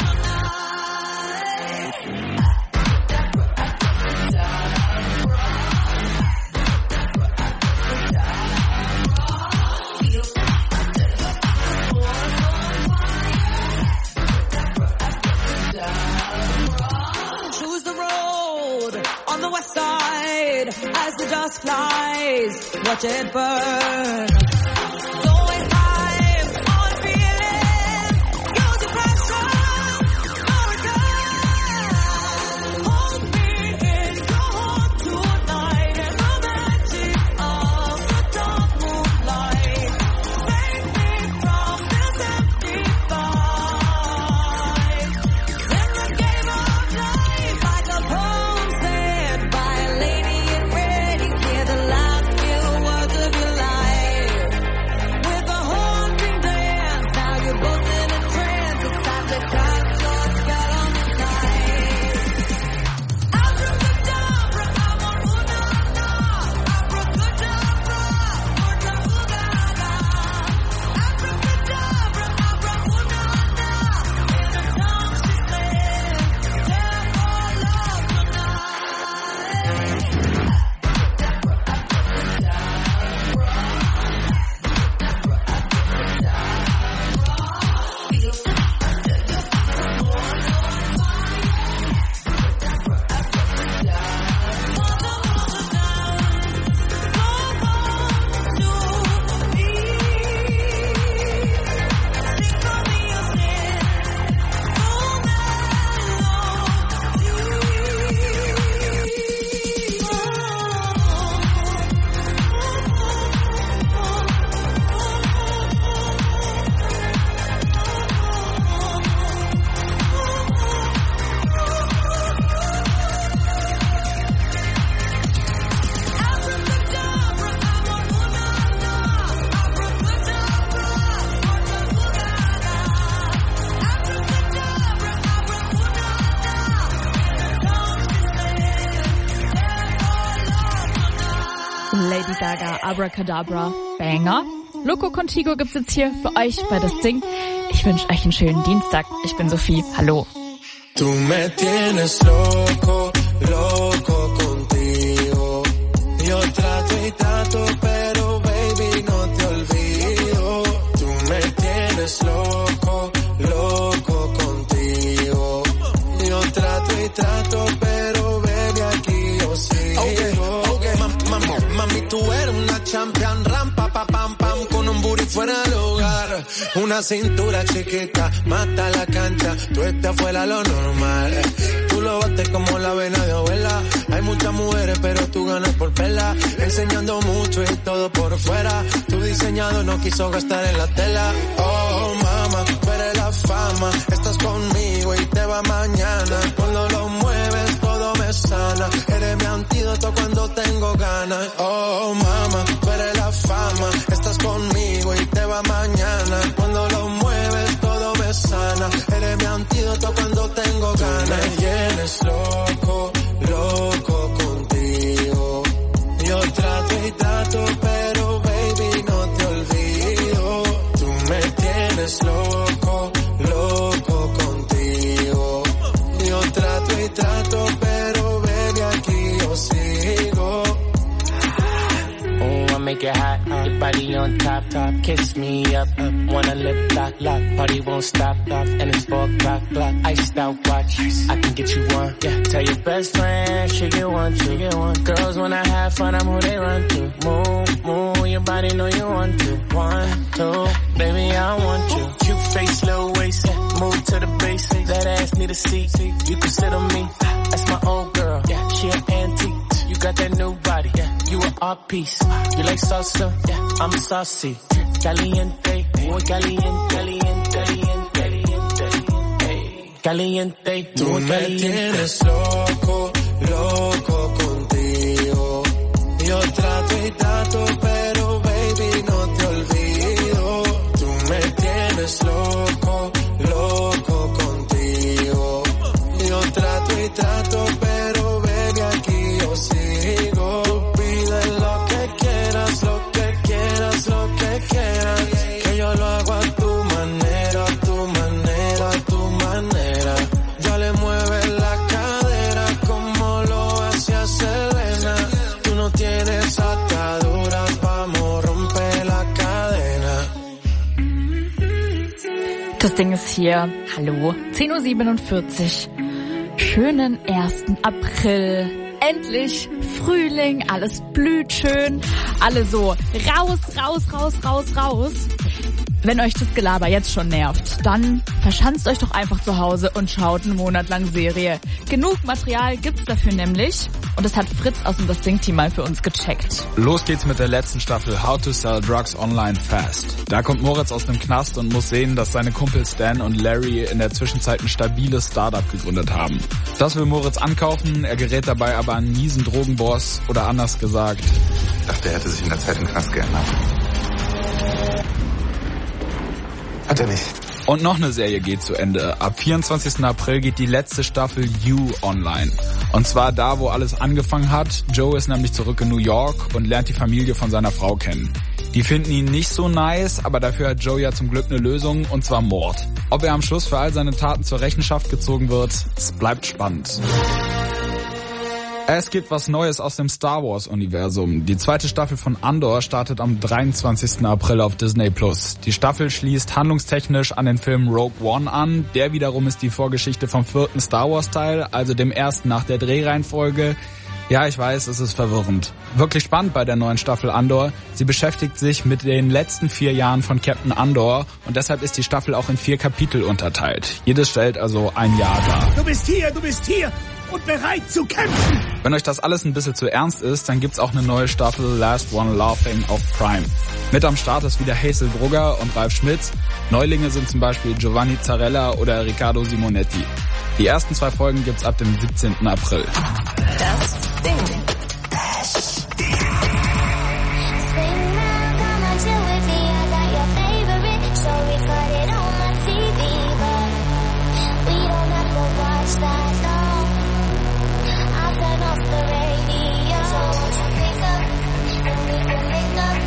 Choose the road on the west side as the dust flies. Watch it burn. Don't waste time on feeling. Use your passion for a time. Hold me in your heart tonight in the Abracadabra, Banger. Loco Contigo gibt's jetzt hier für euch bei Das Ding. Ich wünsche euch einen schönen Dienstag. Ich bin Sophie. Hallo. Tú me tienes loco, loco contigo. Yo trato y trato, pero baby no te olvido. Tú me tienes loco, loco contigo. Yo trato y trato, pero baby aquí yo sigo. Okay. Mami, tú eres una champion, rampa, pa, pam, pam, con un booty fuera del hogar. Una cintura chiquita, mata la cancha, tú estás fuera lo normal. Tú lo bates como la vena de abuela. Hay muchas mujeres, pero tú ganas por vela. Enseñando mucho y todo por fuera. Tu diseñado no quiso gastar en la tela. Oh, mama, tú eres la fama. Estás conmigo y te va mañana. Cuando lo mueves, todo me sana. Eres mi antídoto cuando tengo ganas. Oh, mama, tú eres la fama. Estás conmigo y te va mañana. Cuando lo mueves, todo me sana. Eres mi antídoto cuando tengo ganas. Me tienes loco, loco contigo. Yo trato y trato, pero baby no te olvido. Tú me tienes loco, loco contigo. Yo trato y trato, pero baby aquí yo sigo. Oh, I make it hot, your body on top, top, kiss me up, wanna lip lock, lock, party won't stop, and it's 4 o'clock, iced out watch, I can get you one, yeah, tell your best friend, she get one, girls when I have fun, I'm who they run to, move, your body know you want to, 1, 2, baby I want you, cute face, little waist, move to the basics, that ass need a seat, you can sit on me, that's my old girl, yeah, she an antique, you got that new body, yeah. You an art piece. You like salsa? Yeah, I'm saucy. Caliente, muy caliente, caliente, caliente, caliente. Tú me tienes loco, loco contigo. Yo trato y trato, pero baby no te olvido. Tú me tienes loco, loco contigo. Yo trato y trato, pero baby aquí yo sigo. Que yo lo hago a tu manera, a tu manera, a tu manera. Ya le mueves la cadera como lo hacía Selena. Tú no tienes ataduras, vamos, rompe la cadena. Das Ding ist hier. Hallo. 10:47 Uhr. Schönen 1. April. Endlich Frühling, alles blüht schön, alle so raus. Wenn euch das Gelaber jetzt schon nervt, dann verschanzt euch doch einfach zu Hause und schaut einen Monat lang Serie. Genug Material gibt's dafür nämlich und das hat Fritz aus dem Das Ding-Team mal für uns gecheckt. Los geht's mit der letzten Staffel How to Sell Drugs Online Fast. Da kommt Moritz aus dem Knast und muss sehen, dass seine Kumpels Dan und Larry in der Zwischenzeit ein stabiles Startup gegründet haben. Das will Moritz ankaufen, er gerät dabei aber an einen miesen Drogenboss oder anders gesagt. Ich dachte, er hätte sich in der Zeit im Knast geändert. Hat er nicht. Und noch eine Serie geht zu Ende. Ab 24. April geht die letzte Staffel You online. Und zwar da, wo alles angefangen hat. Joe ist nämlich zurück in New York und lernt die Familie von seiner Frau kennen. Die finden ihn nicht so nice, aber dafür hat Joe ja zum Glück eine Lösung, und zwar Mord. Ob er am Schluss für all seine Taten zur Rechenschaft gezogen wird, es bleibt spannend. Es gibt was Neues aus dem Star Wars Universum. Die 2. Staffel von Andor startet am 23. April auf Disney+. Die Staffel schließt handlungstechnisch an den Film Rogue One an. Der wiederum ist die Vorgeschichte vom 4. Star Wars Teil, also dem ersten nach der Drehreihenfolge. Ja, ich weiß, es ist verwirrend. Wirklich spannend bei der neuen Staffel Andor. Sie beschäftigt sich mit den letzten 4 Jahren von Captain Andor und deshalb ist die Staffel auch in 4 Kapitel unterteilt. Jedes stellt also ein Jahr dar. Du bist hier und bereit zu kämpfen. Wenn euch das alles ein bisschen zu ernst ist, dann gibt's auch eine neue Staffel Last One Laughing auf Prime. Mit am Start ist wieder Hazel Brugger und Ralf Schmitz. Neulinge sind zum Beispiel Giovanni Zarella oder Riccardo Simonetti. Die ersten 2 Folgen gibt's ab dem 17. April. Das Ding. Off the radio, so won't you pick up and we can make love.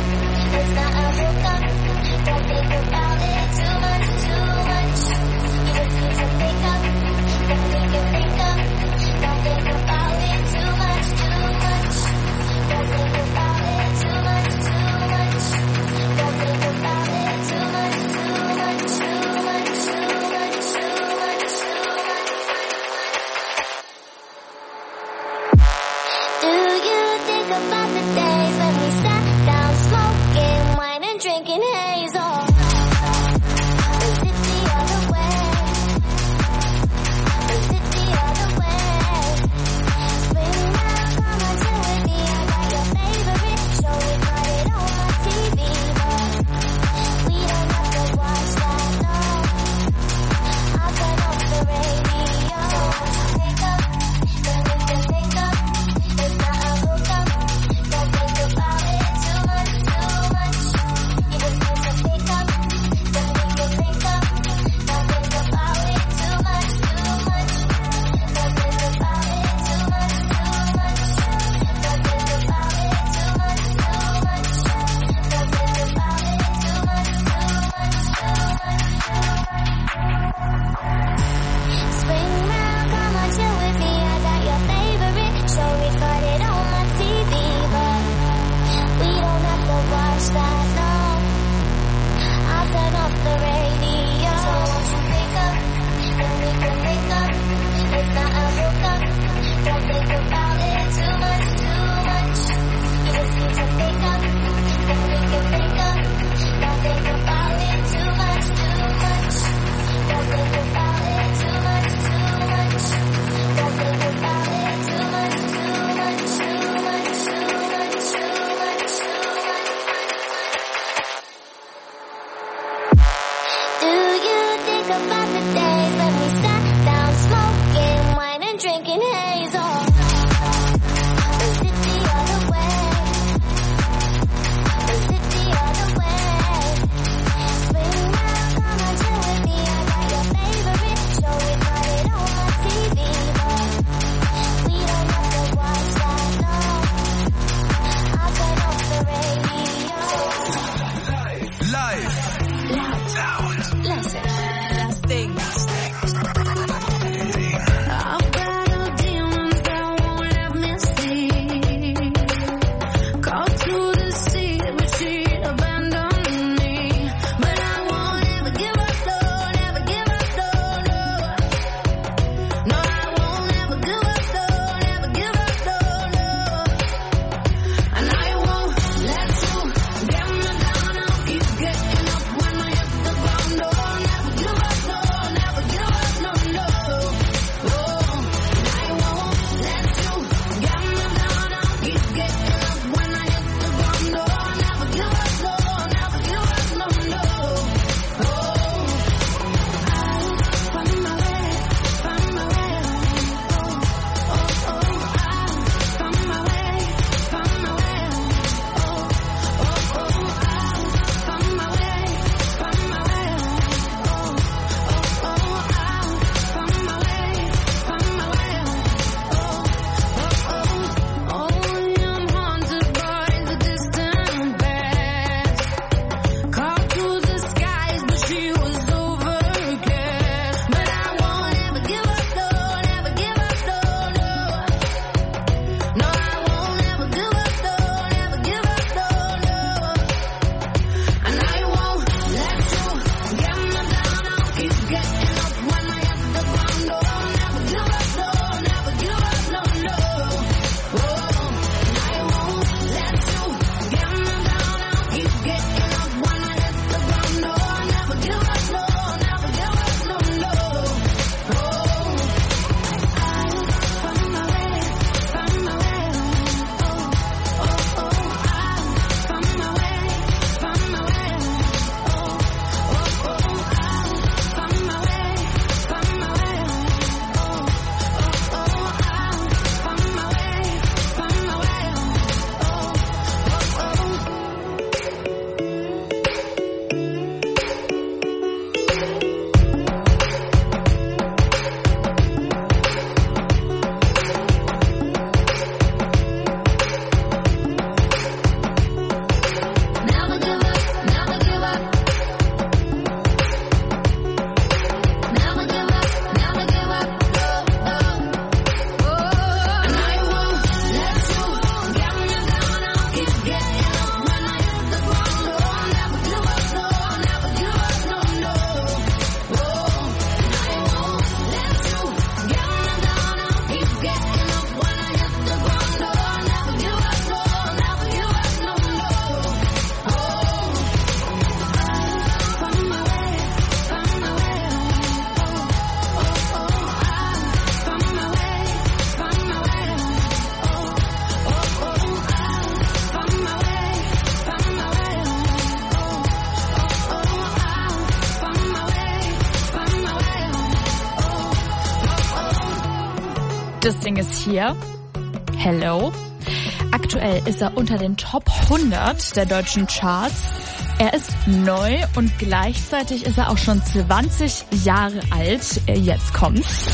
Das Ding ist hier. Hello. Aktuell ist er unter den Top 100 der deutschen Charts. Er ist neu und gleichzeitig ist er auch schon 20 Jahre alt. Jetzt kommt's.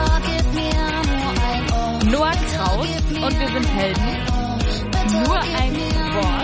Noah Kraus und wir sind Helden. Nur ein Wort.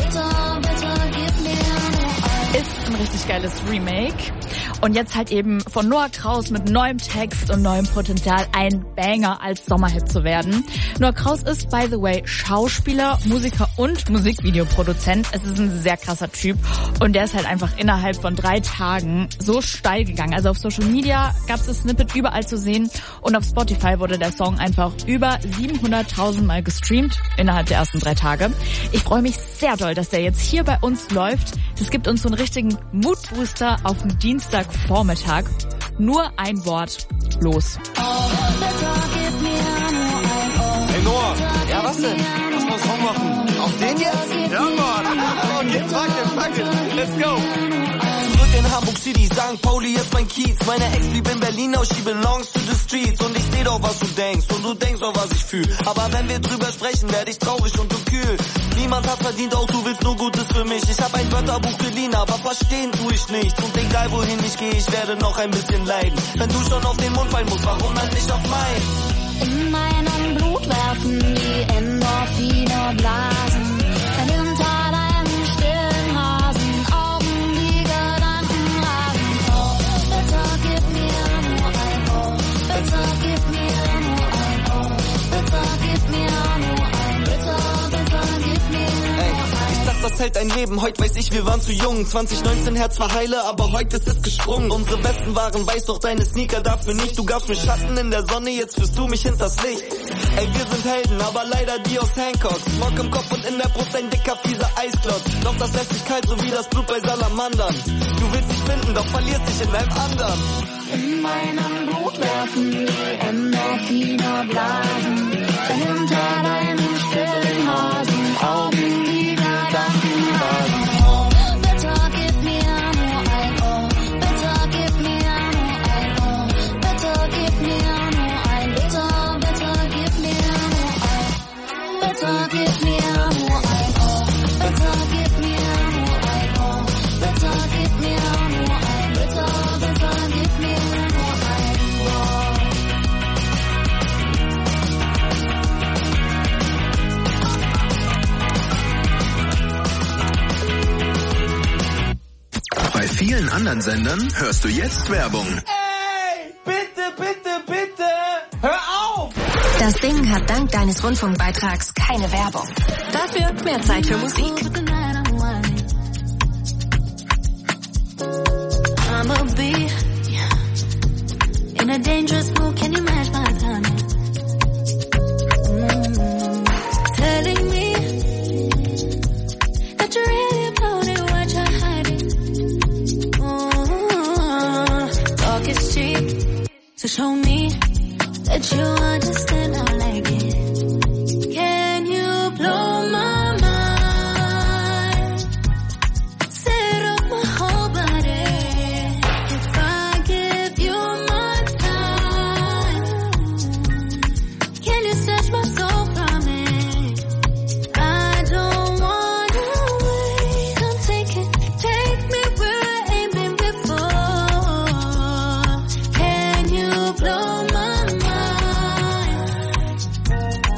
Ist ein richtig geiles Remake. Und jetzt halt eben von Noah Kraus mit neuem Text und neuem Potenzial ein Banger als Sommerhit zu werden. Noah Kraus ist, by the way, Schauspieler, Musiker und Musikvideoproduzent. Es ist ein sehr krasser Typ und der ist halt einfach innerhalb von 3 Tagen so steil gegangen. Also auf Social Media gab es das Snippet überall zu sehen und auf Spotify wurde der Song einfach über 700.000 Mal gestreamt innerhalb der ersten 3 Tage. Ich freue mich sehr doll, dass der jetzt hier bei uns läuft. Das gibt uns so einen richtigen Moodbooster auf den Dienstagvormittag. Nur ein Wort. Los. Hey Noah, ja was denn? Lass mal einen Song machen. Auf den jetzt? Ja Mann. Okay, pack it. Let's go. Zurück in Hamburg City, St. Pauli ist mein Kiez. Meine Ex blieb in Berlin, now she belongs to the streets. Und ich seh doch, was du denkst und du denkst auch, was ich fühl. Aber wenn wir drüber sprechen, werd ich traurig und du kühl. Niemand hat verdient, auch du willst nur Gutes für mich. Ich hab ein Wörterbuch geliehen, aber verstehen tu ich nichts. Und egal wohin ich gehe, ich werde noch ein bisschen leiden. Wenn du schon auf den Mund fallen musst, warum dann nicht auf meinen? In meinem Blut werfen die Endorphine-Blasen. Hinter deinem stillen Hasen, Augen, die Gedanken rasen. Oh, bitte gib mir nur ein Oh, bitte gib mir nur ein Oh, bitte gib mir nur ein bitte gib mir nur ein. Ich dachte, das hält ein Leben, heute weiß ich, wir waren zu jung. 2019 Herz war heile, aber heute ist es gesprungen. Unsere Westen waren weiß, doch deine Sneaker dafür nicht. Du gabst mir Schatten in der Sonne, jetzt führst du mich hinters Licht. Ey, wir sind Helden, aber leider die aus Hancock. Smog im Kopf und in der Brust ein dicker, fieser Eisklotz. Doch das lässt dich kalt, so wie das Blut bei Salamandern. Du willst dich finden, doch verlierst dich in einem anderen. In meinem Blut werfen die Endorphine-Blasen. Hinter deinem stillen Hasen, Augen, die Gedanken rasen. Oh, bitte gib mir nur ein Oh, bitte gib mir nur ein Oh, bitte gib mir nur ein bitte gib mir nur ein bitte gib mir nur ein Oh, bitte gib mir nur ein Oh, bitte gib mir nur ein bitte gib mir nur ein Oh. Bei vielen anderen Sendern hörst du jetzt Werbung. Ey, bitte, hör auf! Das Ding hat dank deines Rundfunkbeitrags keine Werbung. Dafür mehr Zeit für Musik. I'ma be in a dangerous mood. Can you match my timing? Telling me that you're really about it, what you're hiding. Talk is cheap, so show me that you understand I like it. Can you blow my mind? Set up my whole body. If I give you my time, can you snatch my soul from me? I don't wanna wait. Come take me where I ain't been before. Can you blow my mind?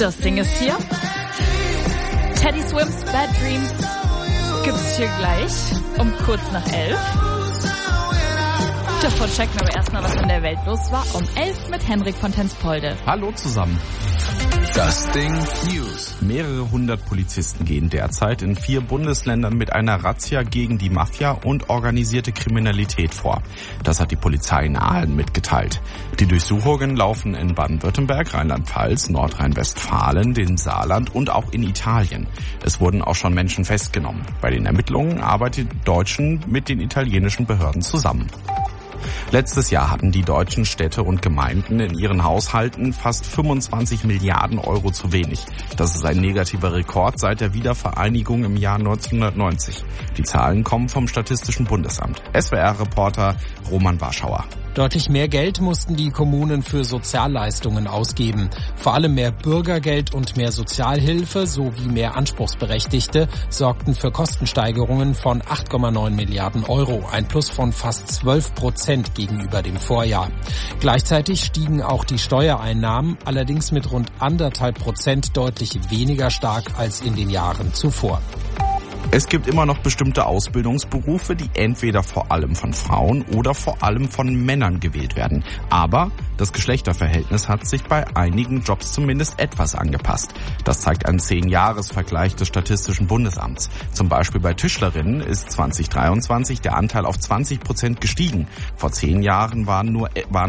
Das Ding ist hier. Teddy Swims Bad Dreams gibt's hier gleich um kurz nach 11. Davor checken wir aber erstmal, was in der Welt los war. Um 11 mit Henrik von Tenspolde. Hallo zusammen. Das Ding News. Mehrere hundert Polizisten gehen derzeit in 4 Bundesländern mit einer Razzia gegen die Mafia und organisierte Kriminalität vor. Das hat die Polizei in Aalen mitgeteilt. Die Durchsuchungen laufen in Baden-Württemberg, Rheinland-Pfalz, Nordrhein-Westfalen, dem Saarland und auch in Italien. Es wurden auch schon Menschen festgenommen. Bei den Ermittlungen arbeiten die Deutschen mit den italienischen Behörden zusammen. Letztes Jahr hatten die deutschen Städte und Gemeinden in ihren Haushalten fast 25 Milliarden Euro zu wenig. Das ist ein negativer Rekord seit der Wiedervereinigung im Jahr 1990. Die Zahlen kommen vom Statistischen Bundesamt. SWR-Reporter Roman Warschauer. Deutlich mehr Geld mussten die Kommunen für Sozialleistungen ausgeben. Vor allem mehr Bürgergeld und mehr Sozialhilfe sowie mehr Anspruchsberechtigte sorgten für Kostensteigerungen von 8,9 Milliarden Euro, ein Plus von fast 12% gegenüber dem Vorjahr. Gleichzeitig stiegen auch die Steuereinnahmen, allerdings mit rund 1,5% deutlich weniger stark als in den Jahren zuvor. Es gibt immer noch bestimmte Ausbildungsberufe, die entweder vor allem von Frauen oder vor allem von Männern gewählt werden. Aber das Geschlechterverhältnis hat sich bei einigen Jobs zumindest etwas angepasst. Das zeigt ein 10-Jahres-Vergleich des Statistischen Bundesamts. Zum Beispiel bei Tischlerinnen ist 2023 der Anteil auf 20% gestiegen. Vor 10 Jahren waren